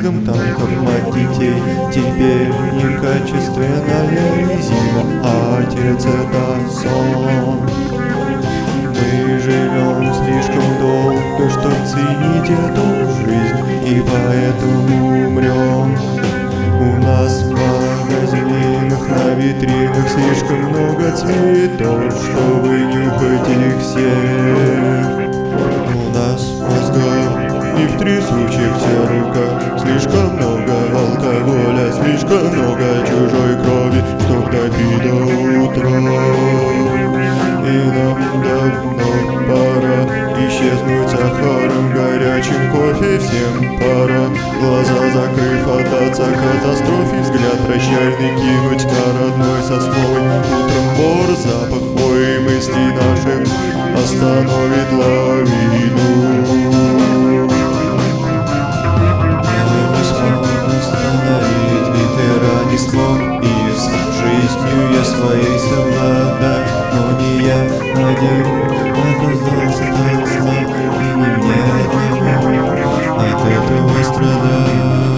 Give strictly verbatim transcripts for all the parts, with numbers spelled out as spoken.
слишком танков мать детей. Теперь некачественная резина, отец это сон. Мы живем слишком долго, чтоб ценить эту жизнь, и поэтому умрем. У нас в магазинах на витринах слишком много цветов, чтобы нюхать их всех. У нас в мозгах и в трясущихся руках слишком много алкоголя, слишком много чужой крови, чтоб допить до утра. И нам давно пора исчезнуть сахаром, горячим кофе всем пора. Глаза закрыв, отдаться катастрофе, взгляд прощальный кинуть на родной сосновый. Утром бор, запах хвои, мысли наши остановит лавину. Не смог остановить ветра, не смог и с жизнью я своей совладать. Но не я один оказался так слаб, и не мне одному от этого страдать.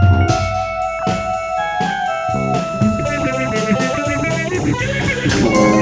Thank you.